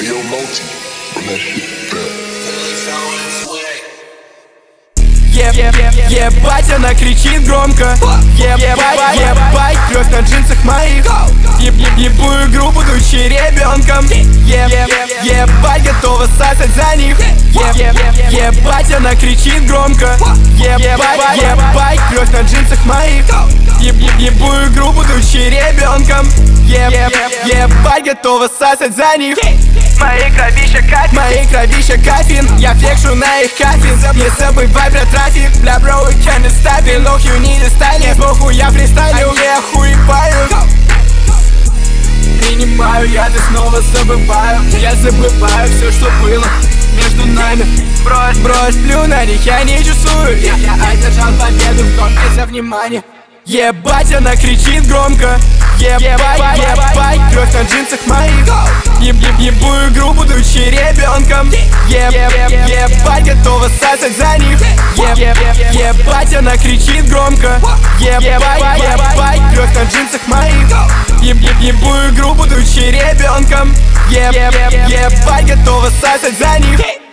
Yo, Multi, run that shit back. Ебать, она кричит громко. Ебать, кровь на джинсах моих. Ебу игру, будучи ребенком. Ебать, готова сосать за них. Ебать, она кричит громко. Ебать, кровь на джинсах моих. Ебу игру, будучи ребенком. Ебать, готова сосать за них. Мои кровища кафин, я флекшу на их кафин. Не забывай про трафик, бля, бро, we can't stop it. Look, you need a style, похуй, я фристайлю, я охуеваю. Принимаю, я ты снова забываю. Я забываю все, что было между нами. Брось, плю на них, я не чувствую. Я одержал победу в гонке за внимание. Ебать, она кричит громко. Ебать, кровь на джинсах моих. Ебу игру, будучи ребенком. Ебать, готова сосать за них. Ебать, она кричит громко. Ебать, кровь на джинсах моих. Ебу игру, будучи ребенком. Ебать, готова сосать за них.